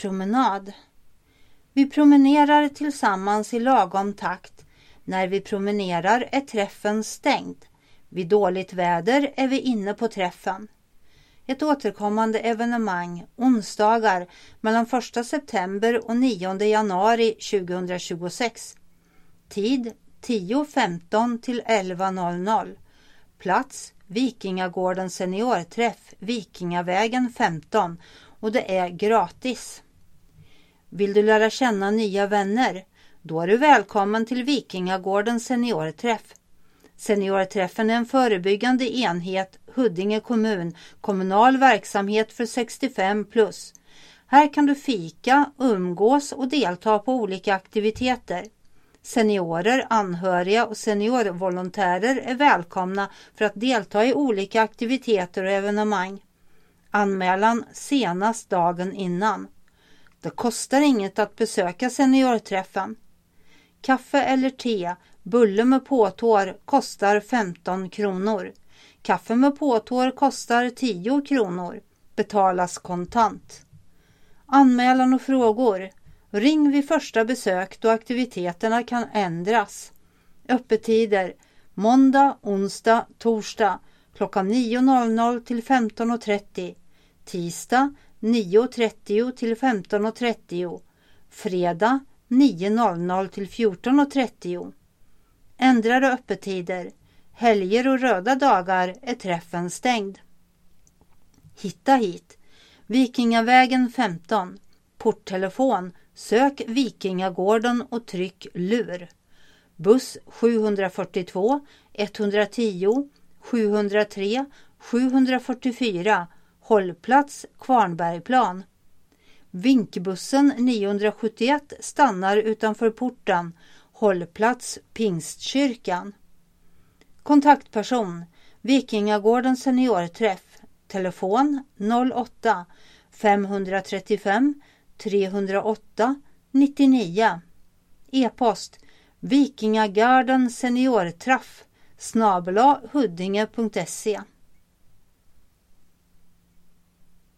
promenad. Vi promenerar tillsammans i lagom takt. När vi promenerar är träffen stängd. Vid dåligt väder är vi inne på träffen. Ett återkommande evenemang onsdagar mellan 1 september och 9 januari 2026. Tid 10.15 till 11.00. Plats Vikingagården seniorträff, Vikingavägen 15, och det är gratis. Vill du lära känna nya vänner? Då är du välkommen till Vikingagården seniorträff. Seniorträffen är en förebyggande enhet, Huddinge kommun, kommunal verksamhet för 65+. Här kan du fika, umgås och delta på olika aktiviteter. Seniorer, anhöriga och seniorvolontärer är välkomna för att delta i olika aktiviteter och evenemang. Anmälan senast dagen innan. Det kostar inget att besöka seniorträffen. Kaffe eller te, bulle med påtår kostar 15 kronor. Kaffe med påtår kostar 10 kronor. Betalas kontant. Anmälan och frågor. Ring vid första besök då aktiviteterna kan ändras. Öppettider måndag, onsdag, torsdag klockan 9.00 till 15.30. Tisdag 9.30 till 15.30. Fredag 9.00 till 14.30. Ändrade öppettider. Helger och röda dagar är träffen stängd. Hitta hit. Vikingavägen 15. Porttelefon. Sök Vikingagården och tryck lur. Buss 742, 110, 703, 744. Hållplats Kvarnbergplan. Vinkbussen 971 stannar utanför porten. Hållplats Pingstkyrkan. Kontaktperson Vikingagården seniorträff. Telefon 08 535 308 99. E-post vikingagarden seniorträff @huddinge.se.